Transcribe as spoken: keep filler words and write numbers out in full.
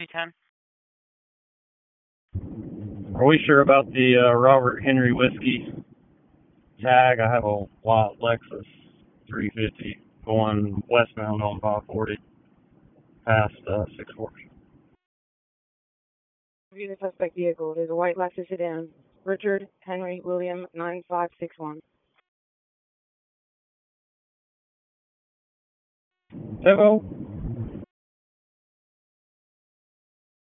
ten. Are we sure about the uh, Robert Henry whiskey tag? I have a white Lexus three fifty going westbound on five forty past uh, Six Forks. View the suspect vehicle. It is a white Lexus sedan. Richard Henry William nine five six one. Hello.